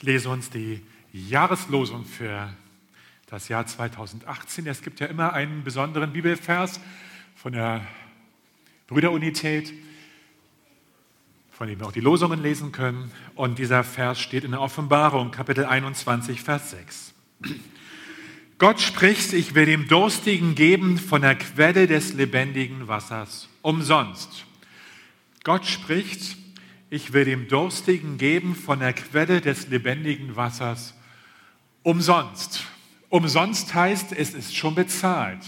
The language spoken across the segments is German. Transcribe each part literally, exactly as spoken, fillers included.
Ich lese uns die Jahreslosung für das Jahr zweitausendachtzehn. Es gibt ja immer einen besonderen Bibelvers von der Brüderunität, von dem wir auch die Losungen lesen können. Und dieser Vers steht in der Offenbarung, Kapitel einundzwanzig, Vers sechs. Gott spricht, ich will dem Durstigen geben von der Quelle des lebendigen Wassers umsonst. Gott spricht, ich will dem Durstigen geben von der Quelle des lebendigen Wassers umsonst. Umsonst heißt, es ist schon bezahlt.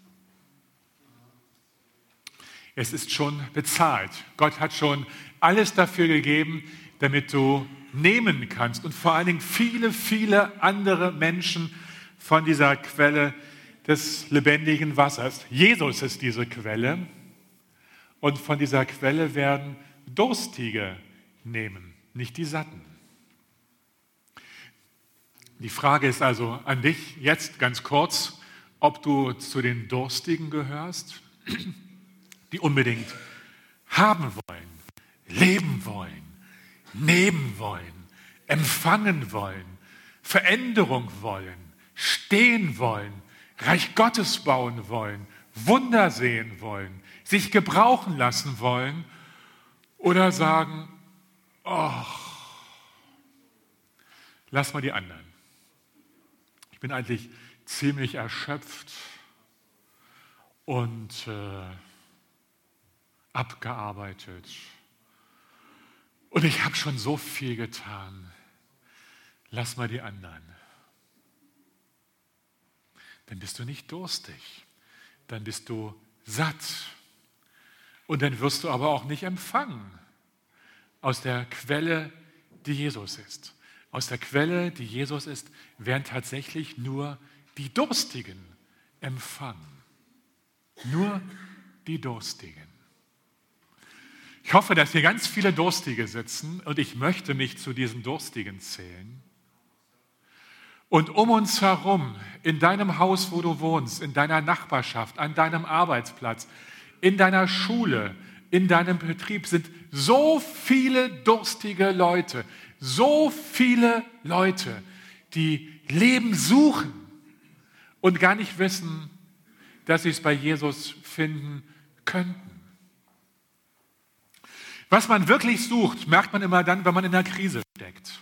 Es ist schon bezahlt. Gott hat schon alles dafür gegeben, damit du nehmen kannst und vor allen Dingen viele, viele andere Menschen von dieser Quelle des lebendigen Wassers. Jesus ist diese Quelle und von dieser Quelle werden Durstige nehmen, nicht die Satten. Die Frage ist also an dich jetzt ganz kurz, ob du zu den Durstigen gehörst, die unbedingt haben wollen, leben wollen, nehmen wollen, empfangen wollen, Veränderung wollen, stehen wollen, Reich Gottes bauen wollen, Wunder sehen wollen, sich gebrauchen lassen wollen oder sagen, oh, lass mal die anderen. Ich bin eigentlich ziemlich erschöpft und äh, abgearbeitet. Und ich habe schon so viel getan. Lass mal die anderen. Dann bist du nicht durstig. Dann bist du satt. Und dann wirst du aber auch nicht empfangen aus der Quelle, die Jesus ist. Aus der Quelle, die Jesus ist, werden tatsächlich nur die Durstigen empfangen. Nur die Durstigen. Ich hoffe, dass hier ganz viele Durstige sitzen und ich möchte mich zu diesen Durstigen zählen. Und um uns herum, in deinem Haus, wo du wohnst, in deiner Nachbarschaft, an deinem Arbeitsplatz, in deiner Schule, in deinem Betrieb sind so viele durstige Leute, so viele Leute, die Leben suchen und gar nicht wissen, dass sie es bei Jesus finden könnten. Was man wirklich sucht, merkt man immer dann, wenn man in einer Krise steckt.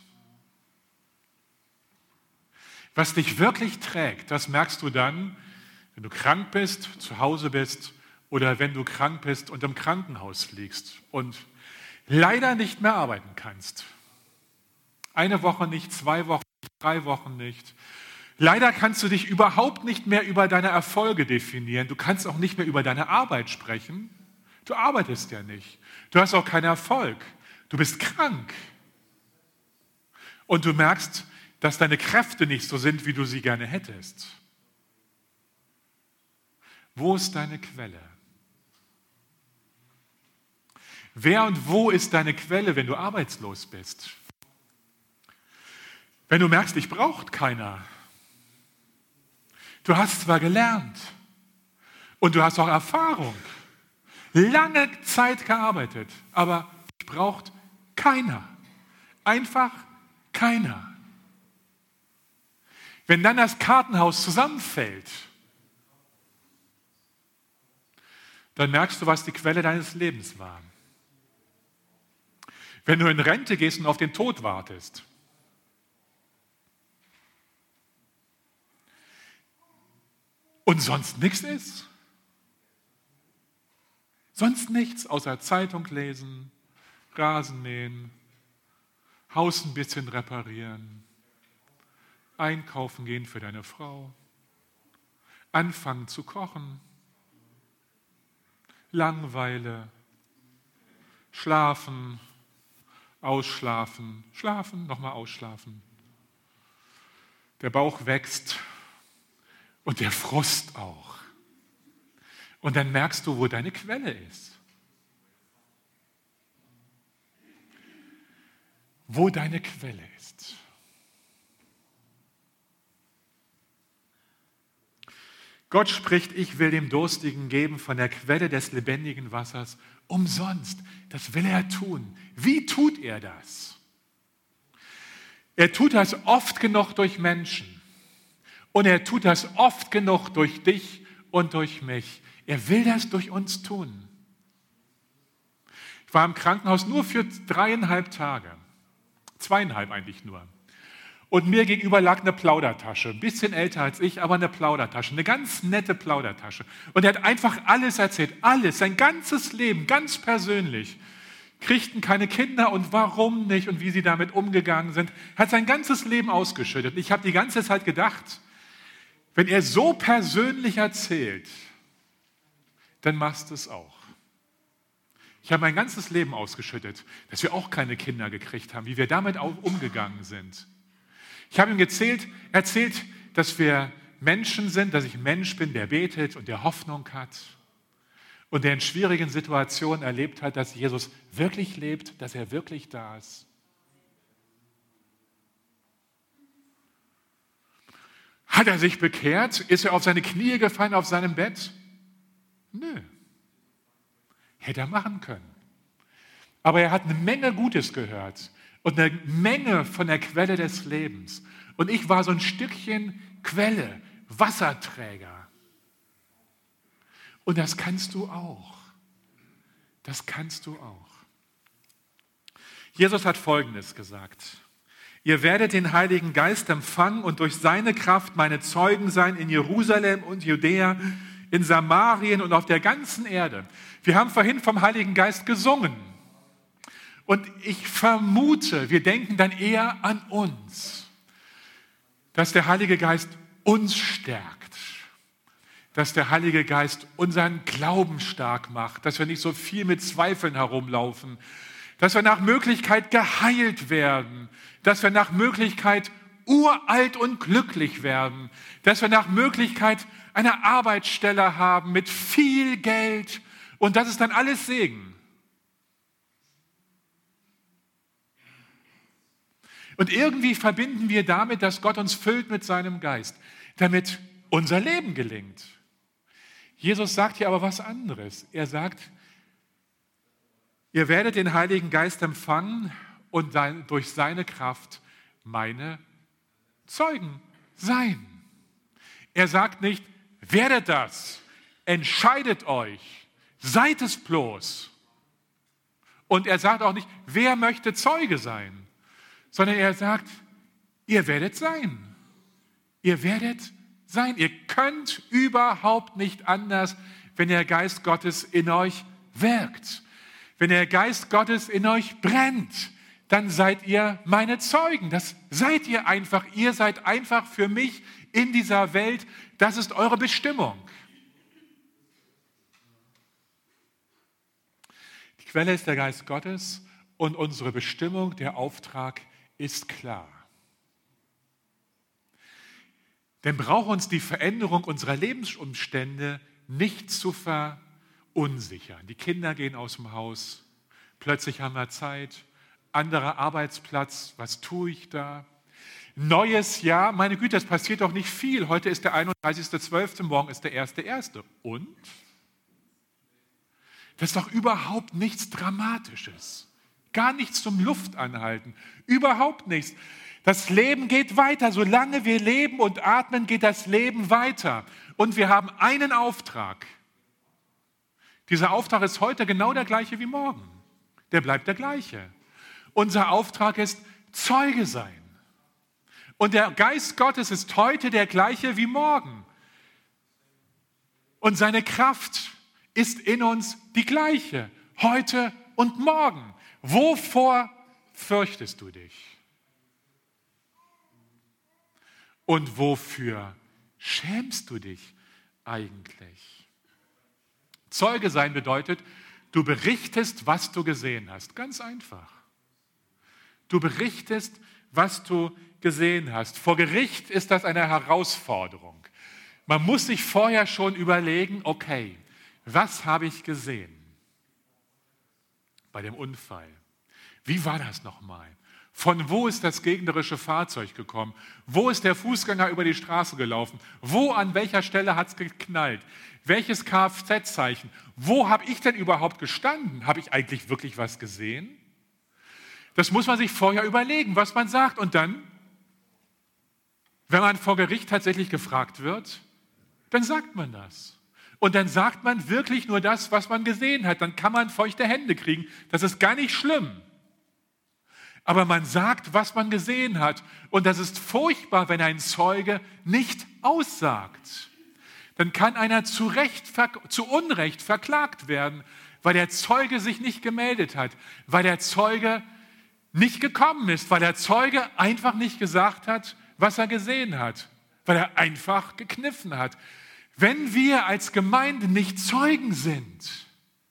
Was dich wirklich trägt, das merkst du dann, wenn du krank bist, zu Hause bist oder wenn du krank bist und im Krankenhaus liegst und leider nicht mehr arbeiten kannst. Eine Woche nicht, zwei Wochen nicht, drei Wochen nicht. Leider kannst du dich überhaupt nicht mehr über deine Erfolge definieren. Du kannst auch nicht mehr über deine Arbeit sprechen. Du arbeitest ja nicht. Du hast auch keinen Erfolg. Du bist krank. Und du merkst, dass deine Kräfte nicht so sind, wie du sie gerne hättest. Wo ist deine Quelle? Wer und wo ist deine Quelle, wenn du arbeitslos bist? Wenn du merkst, dich braucht keiner. Du hast zwar gelernt und du hast auch Erfahrung, lange Zeit gearbeitet, aber dich braucht keiner. Einfach keiner. Wenn dann das Kartenhaus zusammenfällt, dann merkst du, was die Quelle deines Lebens war. Wenn du in Rente gehst und auf den Tod wartest, und sonst nichts ist, sonst nichts außer Zeitung lesen, Rasen mähen, Haus ein bisschen reparieren, einkaufen gehen für deine Frau, anfangen zu kochen, Langeweile, schlafen, ausschlafen, schlafen, nochmal ausschlafen. Der Bauch wächst und der Frust auch. Und dann merkst du, wo deine Quelle ist. Wo deine Quelle ist. Gott spricht, ich will dem Durstigen geben von der Quelle des lebendigen Wassers umsonst. Das will er tun. Wie tut er das? Er tut das oft genug durch Menschen. Und er tut das oft genug durch dich und durch mich. Er will das durch uns tun. Ich war im Krankenhaus nur für dreieinhalb Tage. Zweieinhalb eigentlich nur. Und mir gegenüber lag eine Plaudertasche. Ein bisschen älter als ich, aber eine Plaudertasche. Eine ganz nette Plaudertasche. Und er hat einfach alles erzählt. Alles, sein ganzes Leben, ganz persönlich. Kriegten keine Kinder und warum nicht und wie sie damit umgegangen sind. Hat sein ganzes Leben ausgeschüttet. Ich habe die ganze Zeit gedacht, wenn er so persönlich erzählt, dann machst du es auch. Ich habe mein ganzes Leben ausgeschüttet, dass wir auch keine Kinder gekriegt haben, wie wir damit auch umgegangen sind. Ich habe ihm erzählt, erzählt, dass wir Menschen sind, dass ich ein Mensch bin, der betet und der Hoffnung hat und der in schwierigen Situationen erlebt hat, dass Jesus wirklich lebt, dass er wirklich da ist. Hat er sich bekehrt? Ist er auf seine Knie gefallen auf seinem Bett? Nö. Hätte er machen können. Aber er hat eine Menge Gutes gehört und eine Menge von der Quelle des Lebens. Und ich war so ein Stückchen Quelle, Wasserträger. Und das kannst du auch. Das kannst du auch. Jesus hat Folgendes gesagt. Ihr werdet den Heiligen Geist empfangen und durch seine Kraft meine Zeugen sein in Jerusalem und Judäa, in Samarien und auf der ganzen Erde. Wir haben vorhin vom Heiligen Geist gesungen. Und ich vermute, wir denken dann eher an uns, dass der Heilige Geist uns stärkt, dass der Heilige Geist unseren Glauben stark macht, dass wir nicht so viel mit Zweifeln herumlaufen, dass wir nach Möglichkeit geheilt werden, dass wir nach Möglichkeit uralt und glücklich werden, dass wir nach Möglichkeit eine Arbeitsstelle haben mit viel Geld und das ist dann alles Segen. Und irgendwie verbinden wir damit, dass Gott uns füllt mit seinem Geist, damit unser Leben gelingt. Jesus sagt hier aber was anderes. Er sagt, ihr werdet den Heiligen Geist empfangen und durch seine Kraft meine Zeugen sein. Er sagt nicht, werdet das, entscheidet euch, seid es bloß. Und er sagt auch nicht, wer möchte Zeuge sein, sondern er sagt, ihr werdet sein. Ihr werdet sein. Ihr könnt überhaupt nicht anders, wenn der Geist Gottes in euch wirkt. Wenn der Geist Gottes in euch brennt, dann seid ihr meine Zeugen. Das seid ihr einfach. Ihr seid einfach für mich in dieser Welt. Das ist eure Bestimmung. Die Quelle ist der Geist Gottes und unsere Bestimmung, der Auftrag ist klar. Denn braucht uns die Veränderung unserer Lebensumstände nicht zu verunsichern. Die Kinder gehen aus dem Haus, plötzlich haben wir Zeit, anderer Arbeitsplatz, was tue ich da? Neues Jahr, meine Güte, das passiert doch nicht viel. Heute ist der einunddreißigster zwölfter, morgen ist der erster erster Und? Das ist doch überhaupt nichts Dramatisches. Gar nichts zum Luftanhalten. Überhaupt nichts. Das Leben geht weiter. Solange wir leben und atmen, geht das Leben weiter. Und wir haben einen Auftrag. Dieser Auftrag ist heute genau der gleiche wie morgen. Der bleibt der gleiche. Unser Auftrag ist Zeuge sein. Und der Geist Gottes ist heute der gleiche wie morgen. Und seine Kraft ist in uns die gleiche, heute und morgen. Wovor fürchtest du dich? Und wofür schämst du dich eigentlich? Zeuge sein bedeutet, du berichtest, was du gesehen hast. Ganz einfach. Du berichtest, was du gesehen hast. Vor Gericht ist das eine Herausforderung. Man muss sich vorher schon überlegen, okay, was habe ich gesehen bei dem Unfall? Wie war das nochmal? Von wo ist das gegnerische Fahrzeug gekommen? Wo ist der Fußgänger über die Straße gelaufen? Wo, an welcher Stelle hat es geknallt? Welches Kfz-Zeichen? Wo habe ich denn überhaupt gestanden? Habe ich eigentlich wirklich was gesehen? Das muss man sich vorher überlegen, was man sagt. Und dann Wenn man vor Gericht tatsächlich gefragt wird, dann sagt man das. Und dann sagt man wirklich nur das, was man gesehen hat. Dann kann man feuchte Hände kriegen. Das ist gar nicht schlimm. Aber man sagt, was man gesehen hat. Und das ist furchtbar, wenn ein Zeuge nicht aussagt. Dann kann einer zu Recht, zu Unrecht verklagt werden, weil der Zeuge sich nicht gemeldet hat, weil der Zeuge nicht gekommen ist, weil der Zeuge einfach nicht gesagt hat, was er gesehen hat, weil er einfach gekniffen hat. Wenn wir als Gemeinde nicht Zeugen sind,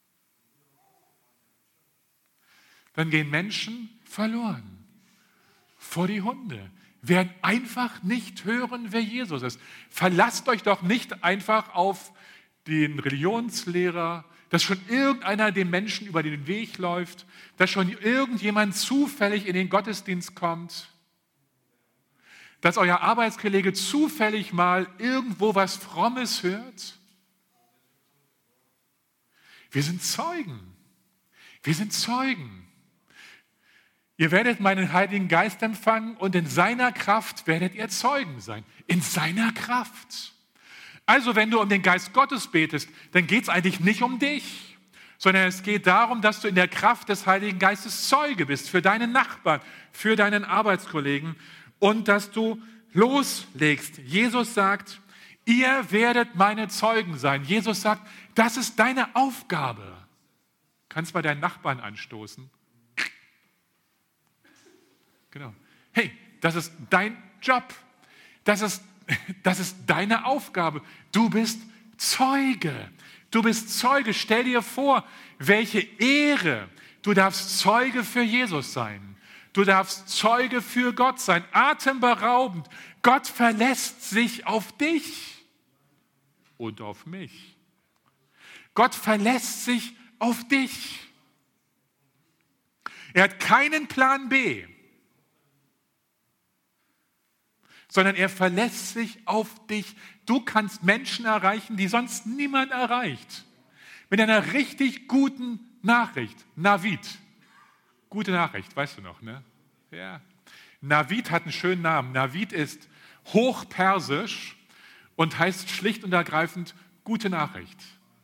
dann gehen Menschen verloren vor die Hunde, werden einfach nicht hören, wer Jesus ist. Verlasst euch doch nicht einfach auf den Religionslehrer, dass schon irgendeiner dem Menschen über den Weg läuft, dass schon irgendjemand zufällig in den Gottesdienst kommt, dass euer Arbeitskollege zufällig mal irgendwo was Frommes hört. Wir sind Zeugen. Wir sind Zeugen. Ihr werdet meinen Heiligen Geist empfangen und in seiner Kraft werdet ihr Zeugen sein. In seiner Kraft. Also wenn du um den Geist Gottes betest, dann geht es eigentlich nicht um dich, sondern es geht darum, dass du in der Kraft des Heiligen Geistes Zeuge bist für deinen Nachbarn, für deinen Arbeitskollegen und dass du loslegst. Jesus sagt, ihr werdet meine Zeugen sein. Jesus sagt, das ist deine Aufgabe. Du kannst mal deinen Nachbarn anstoßen. Genau. Hey, das ist dein Job. Das ist, das ist deine Aufgabe. Du bist Zeuge. Du bist Zeuge. Stell dir vor, welche Ehre. Du darfst Zeuge für Jesus sein. Du darfst Zeuge für Gott sein. Atemberaubend. Gott verlässt sich auf dich und auf mich. Gott verlässt sich auf dich. Er hat keinen Plan B. Sondern er verlässt sich auf dich. Du kannst Menschen erreichen, die sonst niemand erreicht. Mit einer richtig guten Nachricht. Navid. Gute Nachricht, weißt du noch, ne? Ja. Navid hat einen schönen Namen. Navid ist hochpersisch und heißt schlicht und ergreifend gute Nachricht.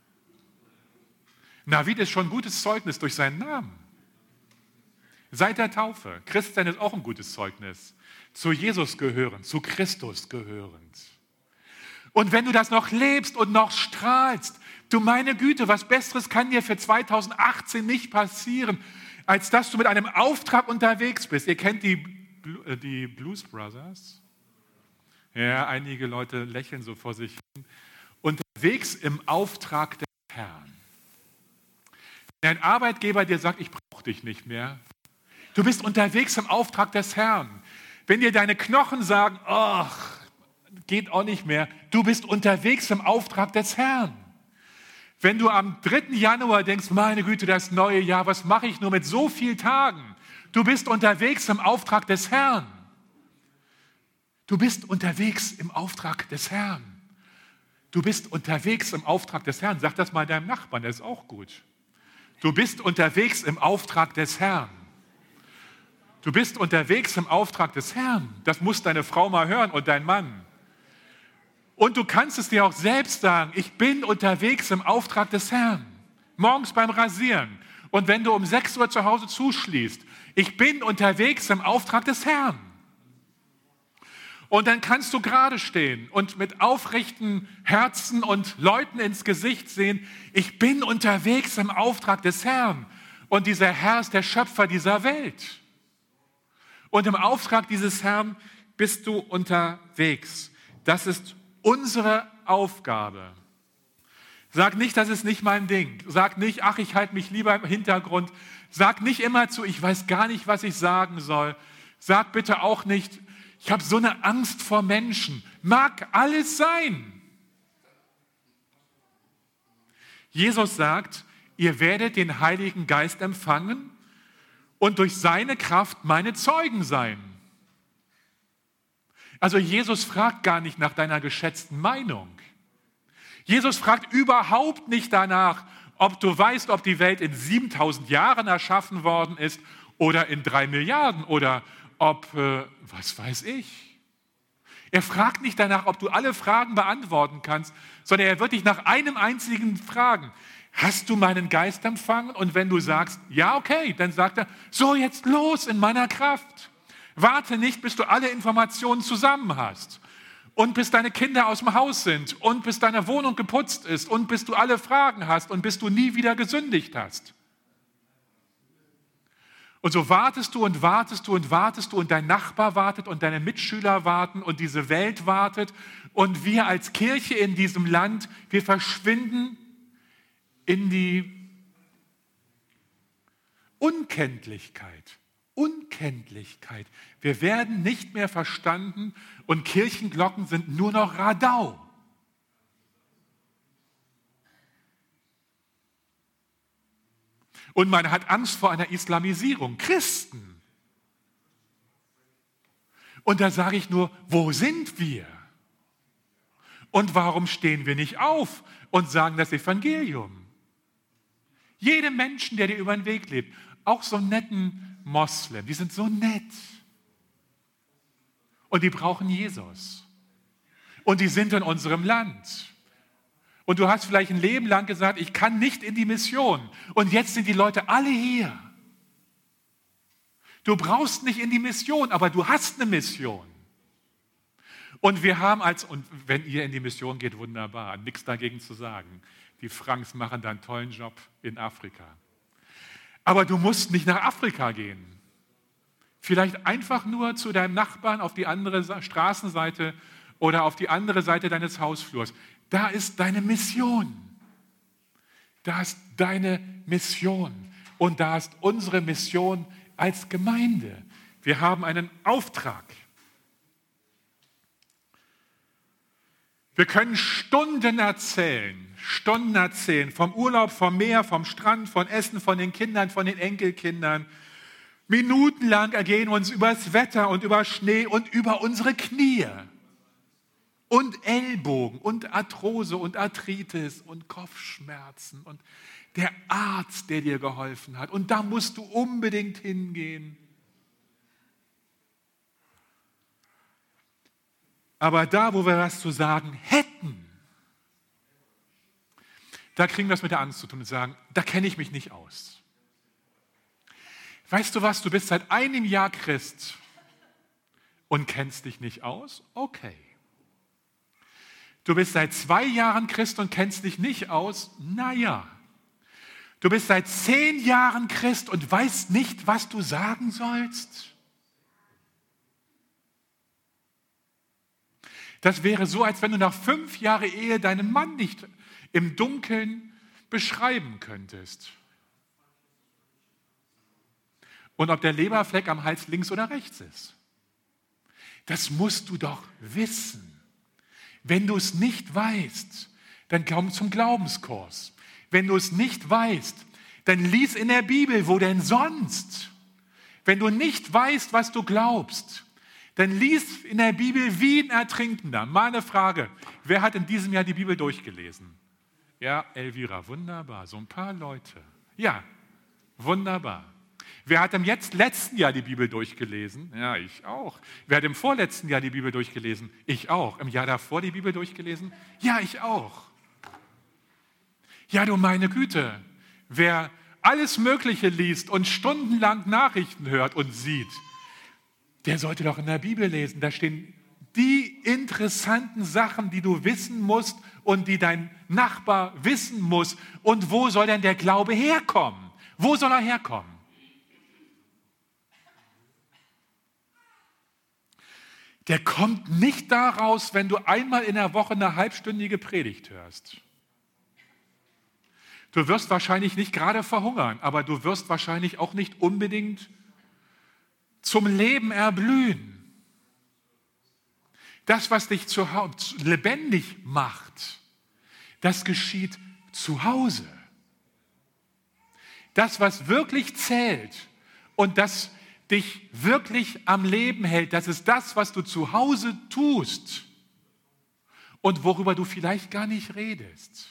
Navid ist schon ein gutes Zeugnis durch seinen Namen. Seit der Taufe. Christsein ist auch ein gutes Zeugnis. Zu Jesus gehörend, zu Christus gehörend. Und wenn du das noch lebst und noch strahlst, du meine Güte, was Besseres kann dir für zweitausendachtzehn nicht passieren, als dass du mit einem Auftrag unterwegs bist. Ihr kennt die, die Blues Brothers? Ja, einige Leute lächeln so vor sich hin. Unterwegs im Auftrag des Herrn. Wenn ein Arbeitgeber dir sagt, ich brauche dich nicht mehr, du bist unterwegs im Auftrag des Herrn. Wenn dir deine Knochen sagen, ach, geht auch nicht mehr, du bist unterwegs im Auftrag des Herrn. Wenn du am dritten Januar denkst, meine Güte, das neue Jahr, was mache ich nur mit so vielen Tagen? Du bist unterwegs im Auftrag des Herrn. Du bist unterwegs im Auftrag des Herrn. Du bist unterwegs im Auftrag des Herrn. Sag das mal deinem Nachbarn, das ist auch gut. Du bist unterwegs im Auftrag des Herrn. Du bist unterwegs im Auftrag des Herrn. Das muss deine Frau mal hören und dein Mann. Und du kannst es dir auch selbst sagen, ich bin unterwegs im Auftrag des Herrn. Morgens beim Rasieren. Und wenn du um sechs Uhr zu Hause zuschließt, ich bin unterwegs im Auftrag des Herrn. Und dann kannst du gerade stehen und mit aufrechten Herzen und Leuten ins Gesicht sehen, ich bin unterwegs im Auftrag des Herrn. Und dieser Herr ist der Schöpfer dieser Welt. Und im Auftrag dieses Herrn bist du unterwegs. Das ist unsere Aufgabe. Sag nicht, das ist nicht mein Ding. Sag nicht, ach, ich halte mich lieber im Hintergrund. Sag nicht immer zu, ich weiß gar nicht, was ich sagen soll. Sag bitte auch nicht, ich habe so eine Angst vor Menschen. Mag alles sein. Jesus sagt, ihr werdet den Heiligen Geist empfangen und durch seine Kraft meine Zeugen sein. Also Jesus fragt gar nicht nach deiner geschätzten Meinung. Jesus fragt überhaupt nicht danach, ob du weißt, ob die Welt in siebentausend Jahren erschaffen worden ist oder in drei Milliarden oder ob, äh, was weiß ich. Er fragt nicht danach, ob du alle Fragen beantworten kannst, sondern er wird dich nach einem einzigen fragen. Hast du meinen Geist empfangen? Und wenn du sagst, ja, okay, dann sagt er, so jetzt los in meiner Kraft. Warte nicht, bis du alle Informationen zusammen hast und bis deine Kinder aus dem Haus sind und bis deine Wohnung geputzt ist und bis du alle Fragen hast und bis du nie wieder gesündigt hast. Und so wartest du und wartest du und wartest du und dein Nachbar wartet und deine Mitschüler warten und diese Welt wartet und wir als Kirche in diesem Land, wir verschwinden in die Unkenntlichkeit. Unkenntlichkeit. Wir werden nicht mehr verstanden und Kirchenglocken sind nur noch Radau. Und man hat Angst vor einer Islamisierung. Christen. Und da sage ich nur, wo sind wir? Und warum stehen wir nicht auf und sagen das Evangelium? Jedem Menschen, der dir über den Weg lebt, auch so einen netten Moslem, die sind so nett. Und die brauchen Jesus. Und die sind in unserem Land. Und du hast vielleicht ein Leben lang gesagt, ich kann nicht in die Mission. Und jetzt sind die Leute alle hier. Du brauchst nicht in die Mission, aber du hast eine Mission. Und wir haben als, und wenn ihr in die Mission geht, wunderbar, nichts dagegen zu sagen. Die Franks machen da einen tollen Job in Afrika. Aber du musst nicht nach Afrika gehen. Vielleicht einfach nur zu deinem Nachbarn auf die andere Straßenseite oder auf die andere Seite deines Hausflurs. Da ist deine Mission. Da ist deine Mission. Und da ist unsere Mission als Gemeinde. Wir haben einen Auftrag. Wir können Stunden erzählen, Stunden erzählen vom Urlaub, vom Meer, vom Strand, von Essen, von den Kindern, von den Enkelkindern. Minutenlang ergehen uns über das Wetter und über Schnee und über unsere Knie. Und Ellbogen und Arthrose und Arthritis und Kopfschmerzen und der Arzt, der dir geholfen hat. Und da musst du unbedingt hingehen. Aber da, wo wir was zu sagen hätten, da kriegen wir es mit der Angst zu tun und sagen, da kenne ich mich nicht aus. Weißt du was, du bist seit einem Jahr Christ und kennst dich nicht aus? Okay. Du bist seit zwei Jahren Christ und kennst dich nicht aus? Naja. Du bist seit zehn Jahren Christ und weißt nicht, was du sagen sollst? Das wäre so, als wenn du nach fünf Jahren Ehe deinen Mann nicht im Dunkeln beschreiben könntest. Und ob der Leberfleck am Hals links oder rechts ist. Das musst du doch wissen. Wenn du es nicht weißt, dann komm zum Glaubenskurs. Wenn du es nicht weißt, dann lies in der Bibel, wo denn sonst? Wenn du nicht weißt, was du glaubst, dann lies in der Bibel wie ein Ertrinkender. Mal eine Frage, wer hat in diesem Jahr die Bibel durchgelesen? Ja, Elvira, wunderbar, so ein paar Leute. Ja, wunderbar. Wer hat im jetzt letzten Jahr die Bibel durchgelesen? Ja, ich auch. Wer hat im vorletzten Jahr die Bibel durchgelesen? Ich auch. Im Jahr davor die Bibel durchgelesen? Ja, ich auch. Ja, du meine Güte. Wer alles Mögliche liest und stundenlang Nachrichten hört und sieht, der sollte doch in der Bibel lesen. Da stehen die interessanten Sachen, die du wissen musst und die dein Nachbar wissen muss. Und wo soll denn der Glaube herkommen? Wo soll er herkommen? Der kommt nicht daraus, wenn du einmal in der Woche eine halbstündige Predigt hörst. Du wirst wahrscheinlich nicht gerade verhungern, aber du wirst wahrscheinlich auch nicht unbedingt zum Leben erblühen. Das, was dich zu Hause lebendig macht, das geschieht zu Hause. Das, was wirklich zählt und das dich wirklich am Leben hält, das ist das, was du zu Hause tust und worüber du vielleicht gar nicht redest.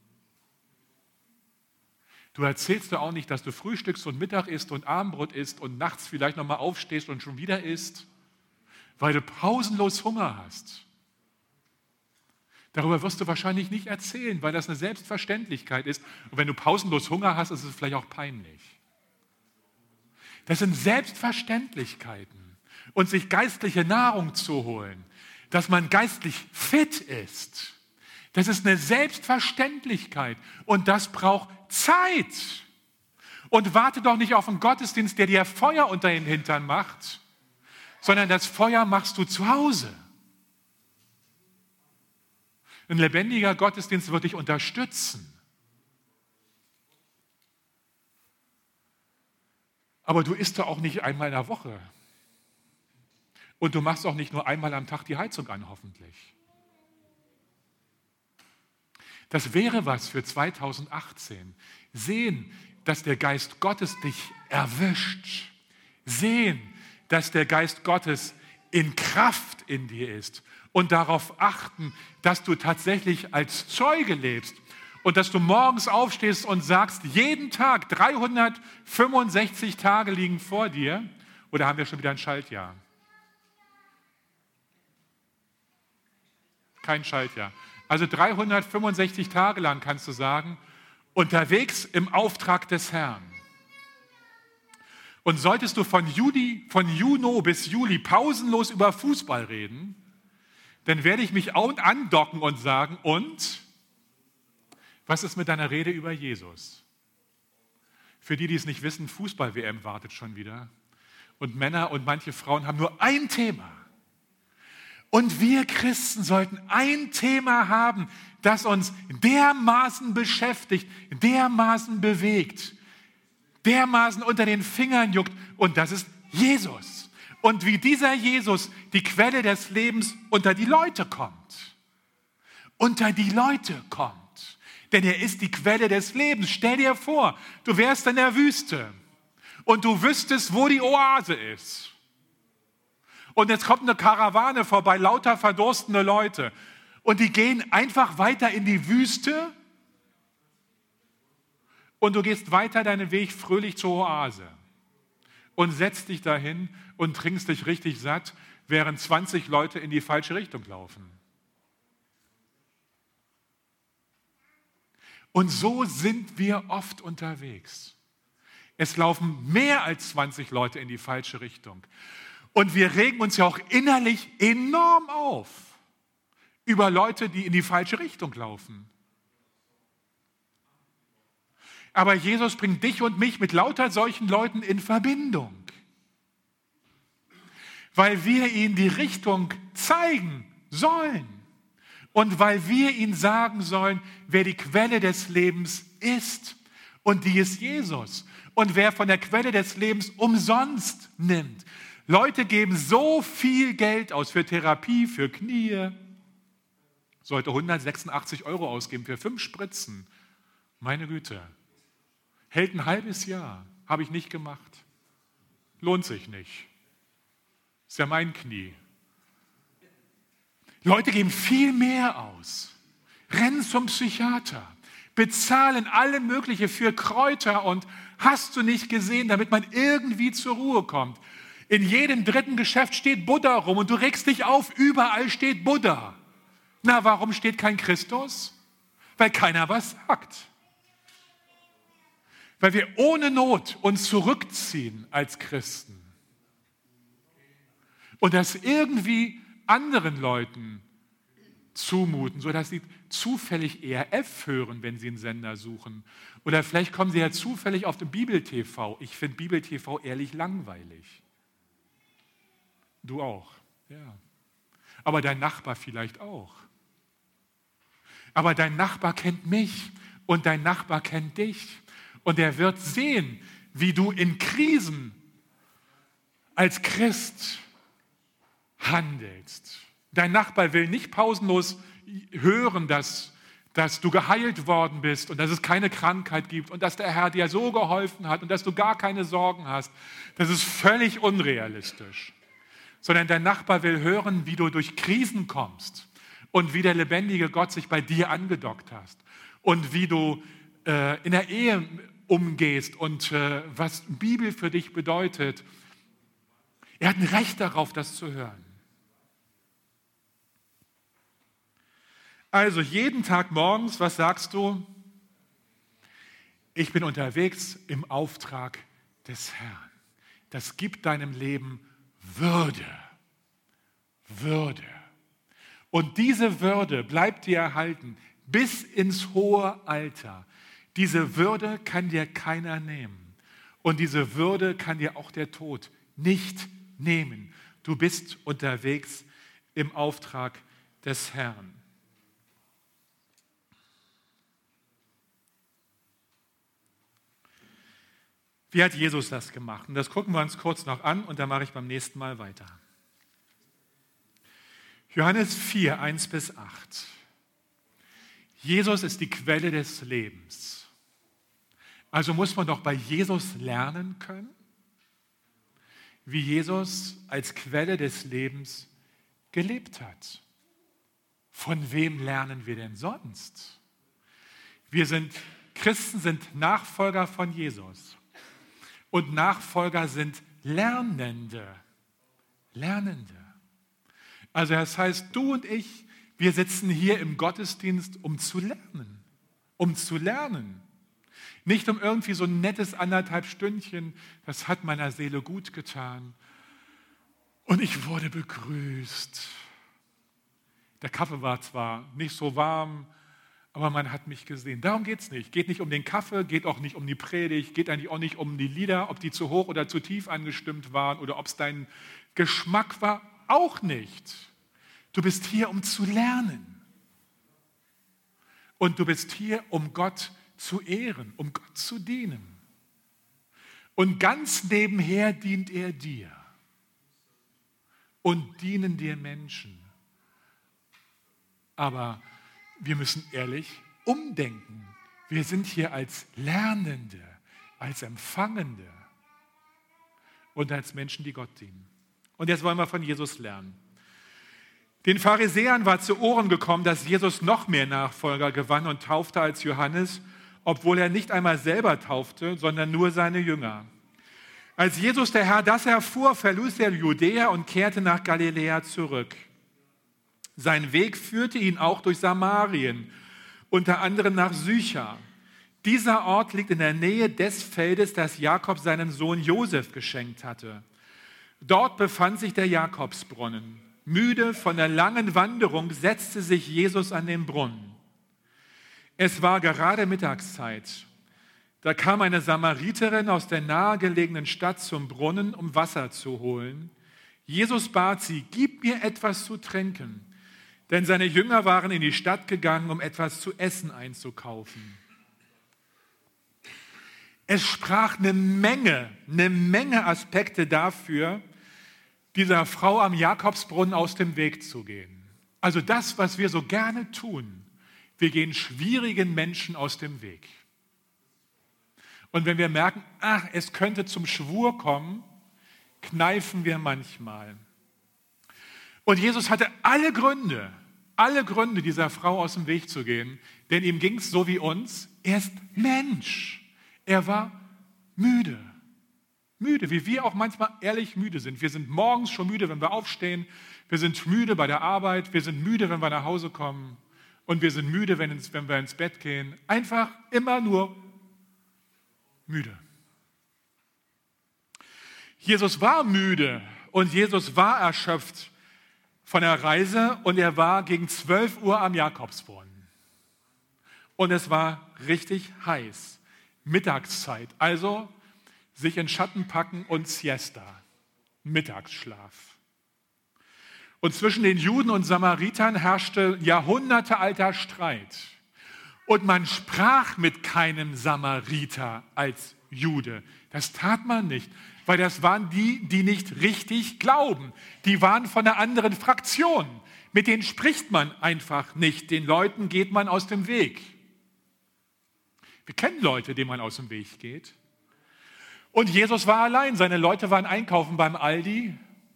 Du erzählst dir auch nicht, dass du frühstückst und Mittag isst und Abendbrot isst und nachts vielleicht nochmal aufstehst und schon wieder isst, weil du pausenlos Hunger hast. Darüber wirst du wahrscheinlich nicht erzählen, weil das eine Selbstverständlichkeit ist. Und wenn du pausenlos Hunger hast, ist es vielleicht auch peinlich. Das sind Selbstverständlichkeiten. Und sich geistliche Nahrung zu holen, dass man geistlich fit ist, das ist eine Selbstverständlichkeit. Und das braucht Zeit. Und warte doch nicht auf einen Gottesdienst, der dir Feuer unter den Hintern macht, sondern das Feuer machst du zu Hause. Ein lebendiger Gottesdienst wird dich unterstützen. Aber du isst doch auch nicht einmal in der Woche. Und du machst auch nicht nur einmal am Tag die Heizung an, hoffentlich. Das wäre was für zweitausendachtzehn. Sehen, dass der Geist Gottes dich erwischt. Sehen, dass der Geist Gottes in Kraft in dir ist. Und darauf achten, dass du tatsächlich als Zeuge lebst. Und dass du morgens aufstehst und sagst, jeden Tag, dreihundertfünfundsechzig Tage liegen vor dir. Oder haben wir schon wieder ein Schaltjahr? Kein Schaltjahr. Also dreihundertfünfundsechzig Tage lang kannst du sagen, unterwegs im Auftrag des Herrn. Und solltest du von Juli, von Juni bis Juli pausenlos über Fußball reden, dann werde ich mich auch andocken und sagen, und was ist mit deiner Rede über Jesus? Für die, die es nicht wissen, Fußball-W M wartet schon wieder. Und Männer und manche Frauen haben nur ein Thema. Und wir Christen sollten ein Thema haben, das uns dermaßen beschäftigt, dermaßen bewegt, dermaßen unter den Fingern juckt. Und das ist Jesus. Und wie dieser Jesus, die Quelle des Lebens, unter die Leute kommt. Unter die Leute kommt. Denn er ist die Quelle des Lebens. Stell dir vor, du wärst in der Wüste und du wüsstest, wo die Oase ist. Und jetzt kommt eine Karawane vorbei, lauter verdurstende Leute. Und die gehen einfach weiter in die Wüste. Und du gehst weiter deinen Weg fröhlich zur Oase. Und setzt dich dahin und trinkst dich richtig satt, während zwanzig Leute in die falsche Richtung laufen. Und so sind wir oft unterwegs. Es laufen mehr als zwanzig Leute in die falsche Richtung. Und wir regen uns ja auch innerlich enorm auf über Leute, die in die falsche Richtung laufen. Aber Jesus bringt dich und mich mit lauter solchen Leuten in Verbindung, weil wir ihnen die Richtung zeigen sollen und weil wir ihnen sagen sollen, wer die Quelle des Lebens ist, und die ist Jesus. Und wer von der Quelle des Lebens umsonst nimmt. Leute geben so viel Geld aus für Therapie, für Knie. Sollte hundertsechsundachtzig Euro ausgeben für fünf Spritzen. Meine Güte. Hält ein halbes Jahr. Habe ich nicht gemacht. Lohnt sich nicht. Ist ja mein Knie. Leute geben viel mehr aus. Rennen zum Psychiater. Bezahlen alle mögliche für Kräuter und hast du nicht gesehen, damit man irgendwie zur Ruhe kommt. In jedem dritten Geschäft steht Buddha rum und du regst dich auf, überall steht Buddha. Na, warum steht kein Christus? Weil keiner was sagt. Weil wir ohne Not uns zurückziehen als Christen. Und das irgendwie anderen Leuten zumuten, sodass sie zufällig E R F hören, wenn sie einen Sender suchen. Oder vielleicht kommen sie ja zufällig auf den Bibel-T V. Ich finde Bibel-T V ehrlich langweilig. Du auch, ja. Aber dein Nachbar vielleicht auch. Aber dein Nachbar kennt mich und dein Nachbar kennt dich. Und er wird sehen, wie du in Krisen als Christ handelst. Dein Nachbar will nicht pausenlos hören, dass, dass du geheilt worden bist und dass es keine Krankheit gibt und dass der Herr dir so geholfen hat und dass du gar keine Sorgen hast. Das ist völlig unrealistisch. Sondern dein Nachbar will hören, wie du durch Krisen kommst und wie der lebendige Gott sich bei dir angedockt hast und wie du äh, in der Ehe umgehst und äh, was Bibel für dich bedeutet. Er hat ein Recht darauf, das zu hören. Also jeden Tag morgens, was sagst du? Ich bin unterwegs im Auftrag des Herrn. Das gibt deinem Leben Würde. Würde. Und diese Würde bleibt dir erhalten bis ins hohe Alter. Diese Würde kann dir keiner nehmen. Und diese Würde kann dir auch der Tod nicht nehmen. Du bist unterwegs im Auftrag des Herrn. Wie hat Jesus das gemacht? Und das gucken wir uns kurz noch an und dann mache ich beim nächsten Mal weiter. Johannes vier, eins bis acht. Jesus ist die Quelle des Lebens. Also muss man doch bei Jesus lernen können, wie Jesus als Quelle des Lebens gelebt hat. Von wem lernen wir denn sonst? Wir sind, Christen sind Nachfolger von Jesus. Und Nachfolger sind Lernende. Lernende. Also das heißt, du und ich, wir sitzen hier im Gottesdienst, um zu lernen. Um zu lernen. Nicht um irgendwie so ein nettes anderthalb Stündchen, das hat meiner Seele gut getan. Und ich wurde begrüßt. Der Kaffee war zwar nicht so warm, aber man hat mich gesehen. Darum geht es nicht. Geht nicht um den Kaffee, geht auch nicht um die Predigt, geht eigentlich auch nicht um die Lieder, ob die zu hoch oder zu tief angestimmt waren oder ob es dein Geschmack war, auch nicht. Du bist hier, um zu lernen. Und du bist hier, um Gott zu ehren, um Gott zu dienen. Und ganz nebenher dient er dir. Und dienen dir Menschen. Aber wir müssen ehrlich umdenken. Wir sind hier als Lernende, als Empfangende und als Menschen, die Gott dienen. Und jetzt wollen wir von Jesus lernen. Den Pharisäern war zu Ohren gekommen, dass Jesus noch mehr Nachfolger gewann und taufte als Johannes, obwohl er nicht einmal selber taufte, sondern nur seine Jünger. Als Jesus der Herr das erfuhr, verließ er Judäa und kehrte nach Galiläa zurück. Sein Weg führte ihn auch durch Samarien, unter anderem nach Sychar. Dieser Ort liegt in der Nähe des Feldes, das Jakob seinem Sohn Josef geschenkt hatte. Dort befand sich der Jakobsbrunnen. Müde von der langen Wanderung setzte sich Jesus an den Brunnen. Es war gerade Mittagszeit. Da kam eine Samariterin aus der nahegelegenen Stadt zum Brunnen, um Wasser zu holen. Jesus bat sie, gib mir etwas zu trinken, denn seine Jünger waren in die Stadt gegangen, um etwas zu essen einzukaufen. Es sprach eine Menge, eine Menge Aspekte dafür, dieser Frau am Jakobsbrunnen aus dem Weg zu gehen. Also das, was wir so gerne tun, wir gehen schwierigen Menschen aus dem Weg. Und wenn wir merken, ach, es könnte zum Schwur kommen, kneifen wir manchmal. Und Jesus hatte alle Gründe, alle Gründe, dieser Frau aus dem Weg zu gehen, denn ihm ging es so wie uns, er ist Mensch. Er war müde. Müde, wie wir auch manchmal ehrlich müde sind. Wir sind morgens schon müde, wenn wir aufstehen. Wir sind müde bei der Arbeit. Wir sind müde, wenn wir nach Hause kommen. Und wir sind müde, wenn, wenn wir ins Bett gehen. Einfach immer nur müde. Jesus war müde und Jesus war erschöpft von der Reise und er war gegen zwölf Uhr am Jakobsbrunnen. Und es war richtig heiß. Mittagszeit, also sich in Schatten packen und Siesta, Mittagsschlaf. Und zwischen den Juden und Samaritern herrschte jahrhundertealter Streit. Und man sprach mit keinem Samariter als Jude. Das tat man nicht, weil das waren die, die nicht richtig glauben. Die waren von einer anderen Fraktion. Mit denen spricht man einfach nicht. Den Leuten geht man aus dem Weg. Wir kennen Leute, denen man aus dem Weg geht. Und Jesus war allein. Seine Leute waren einkaufen beim Aldi.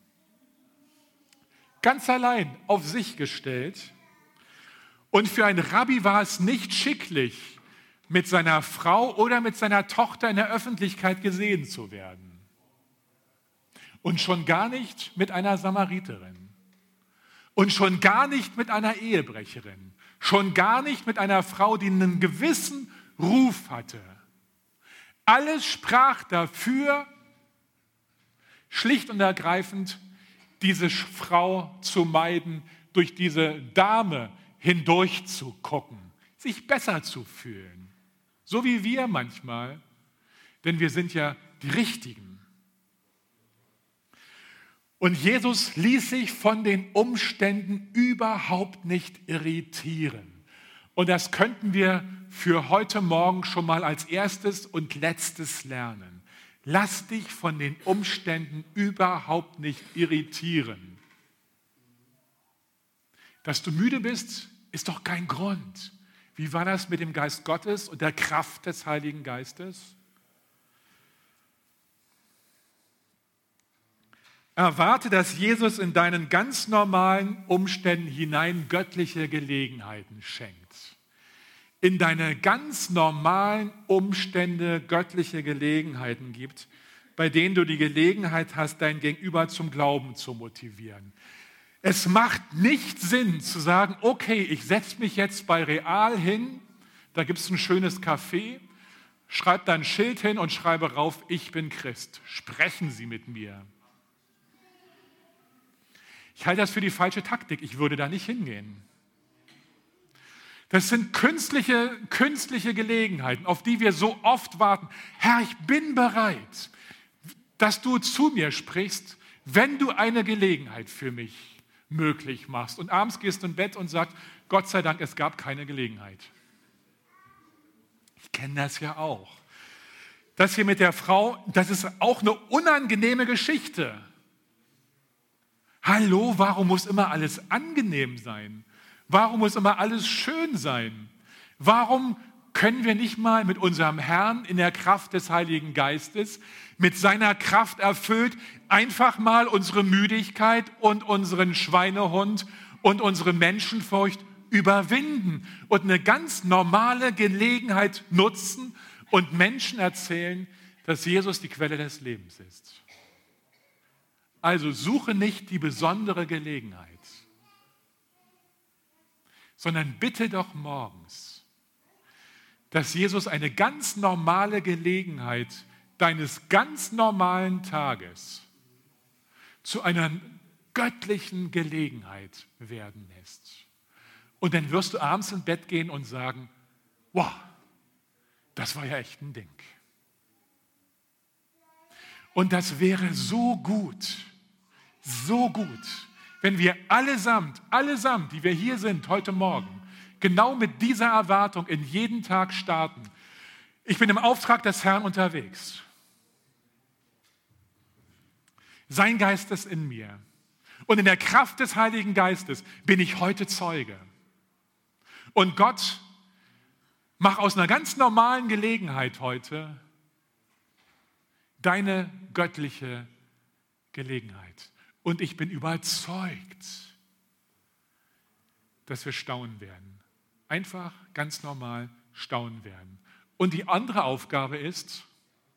Ganz allein auf sich gestellt. Und für einen Rabbi war es nicht schicklich, mit seiner Frau oder mit seiner Tochter in der Öffentlichkeit gesehen zu werden. Und schon gar nicht mit einer Samariterin. Und schon gar nicht mit einer Ehebrecherin. Schon gar nicht mit einer Frau, die einen gewissen Ruf hatte. Alles sprach dafür, schlicht und ergreifend diese Frau zu meiden, durch diese Dame hindurch zu gucken, sich besser zu fühlen. So wie wir manchmal, denn wir sind ja die Richtigen. Und Jesus ließ sich von den Umständen überhaupt nicht irritieren. Und das könnten wir für heute Morgen schon mal als erstes und letztes lernen. Lass dich von den Umständen überhaupt nicht irritieren. Dass du müde bist, ist doch kein Grund. Wie war das mit dem Geist Gottes und der Kraft des Heiligen Geistes? Erwarte, dass Jesus in deinen ganz normalen Umständen hinein göttliche Gelegenheiten schenkt. In deine ganz normalen Umstände göttliche Gelegenheiten gibt, bei denen du die Gelegenheit hast, dein Gegenüber zum Glauben zu motivieren. Es macht nicht Sinn zu sagen, okay, ich setze mich jetzt bei Real hin, da gibt es ein schönes Café, schreibe da ein Schild hin und schreibe rauf, ich bin Christ, sprechen Sie mit mir. Ich halte das für die falsche Taktik, ich würde da nicht hingehen. Das sind künstliche, künstliche Gelegenheiten, auf die wir so oft warten. Herr, ich bin bereit, dass du zu mir sprichst, wenn du eine Gelegenheit für mich möglich machst. Und abends gehst du ins Bett und sagst, Gott sei Dank, es gab keine Gelegenheit. Ich kenne das ja auch. Das hier mit der Frau, das ist auch eine unangenehme Geschichte. Hallo, warum muss immer alles angenehm sein? Warum muss immer alles schön sein? Warum können wir nicht mal mit unserem Herrn in der Kraft des Heiligen Geistes, mit seiner Kraft erfüllt, einfach mal unsere Müdigkeit und unseren Schweinehund und unsere Menschenfurcht überwinden und eine ganz normale Gelegenheit nutzen und Menschen erzählen, dass Jesus die Quelle des Lebens ist? Also suche nicht die besondere Gelegenheit, sondern bitte doch morgens, dass Jesus eine ganz normale Gelegenheit deines ganz normalen Tages zu einer göttlichen Gelegenheit werden lässt. Und dann wirst du abends ins Bett gehen und sagen, wow, das war ja echt ein Ding. Und das wäre so gut, so gut, wenn wir allesamt, allesamt, die wir hier sind heute Morgen, genau mit dieser Erwartung in jeden Tag starten. Ich bin im Auftrag des Herrn unterwegs. Sein Geist ist in mir. Und in der Kraft des Heiligen Geistes bin ich heute Zeuge. Und Gott macht aus einer ganz normalen Gelegenheit heute deine göttliche Gelegenheit. Und ich bin überzeugt, dass wir staunen werden. Einfach ganz normal staunen werden. Und die andere Aufgabe ist,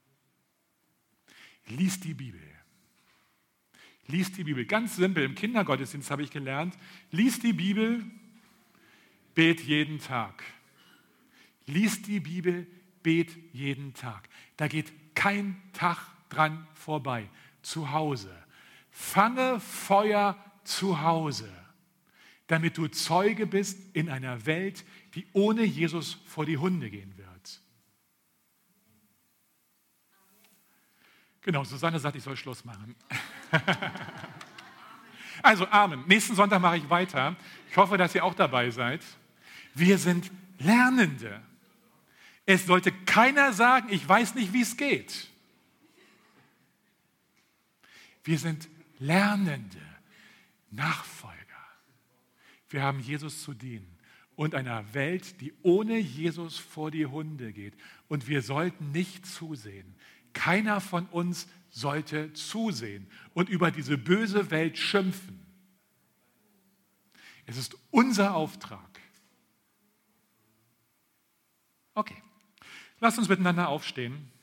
lies die Bibel. Lies die Bibel. Ganz simpel, im Kindergottesdienst habe ich gelernt, lies die Bibel, bet jeden Tag. Lies die Bibel, bet jeden Tag. Da geht kein Tag dran vorbei. Zu Hause. Fange Feuer zu Hause, damit du Zeuge bist in einer Welt, die ohne Jesus vor die Hunde gehen wird. Genau, Susanne sagt, ich soll Schluss machen. Also Amen. Nächsten Sonntag mache ich weiter. Ich hoffe, dass ihr auch dabei seid. Wir sind Lernende. Es sollte keiner sagen, ich weiß nicht, wie es geht. Wir sind Lernende, Nachfolger. Wir haben Jesus zu dienen und einer Welt, die ohne Jesus vor die Hunde geht. Und wir sollten nicht zusehen. Keiner von uns sollte zusehen und über diese böse Welt schimpfen. Es ist unser Auftrag. Okay, lasst uns miteinander aufstehen.